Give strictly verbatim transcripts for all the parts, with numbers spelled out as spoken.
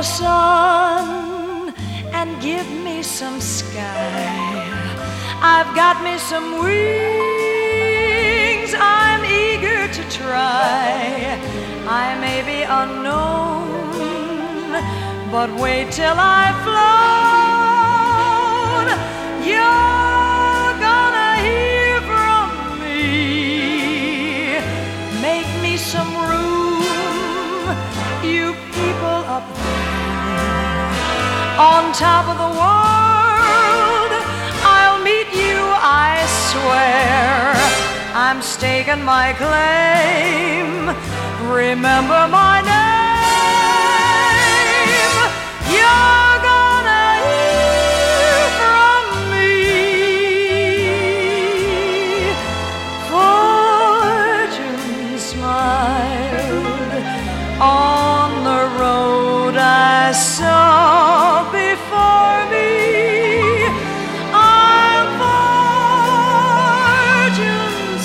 more sun and give me some sky. I've got me some wings, I'm eager to try. I may be unknown, but wait till I've flown. You're gonna hear from me. Make me some room, you people up there on top of the world. I'll meet you, I swear. I'm staking my claim. Remember my name. You're gonna hear from me. Fortune smiled on the road I saw before me. I'm fortune's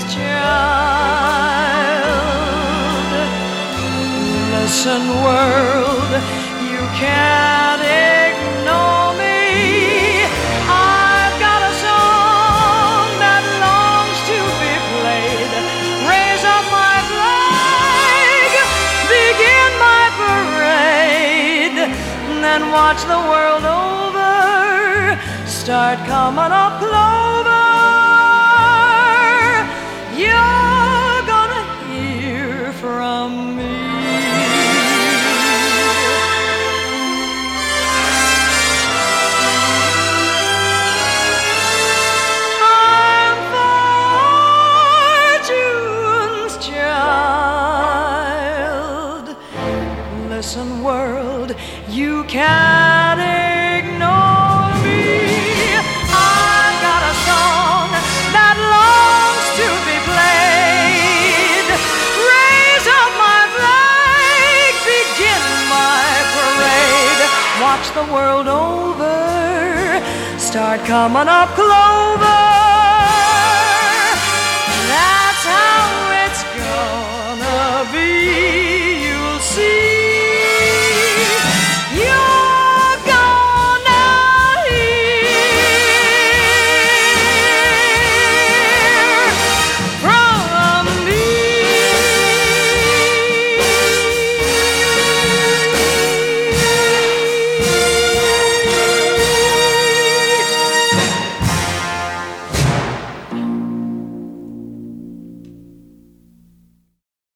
child. Listen, world, you can't ignore me. I've got a song that longs to be played. Raise up my flag, begin my parade, then watch the world over start coming up clover. You're gonna hear from me. I'm fortune's child. Listen, world, you can't ignore me. I've got a song that longs to be played. Raise up my flag, begin my parade. Watch the world over start coming up clover.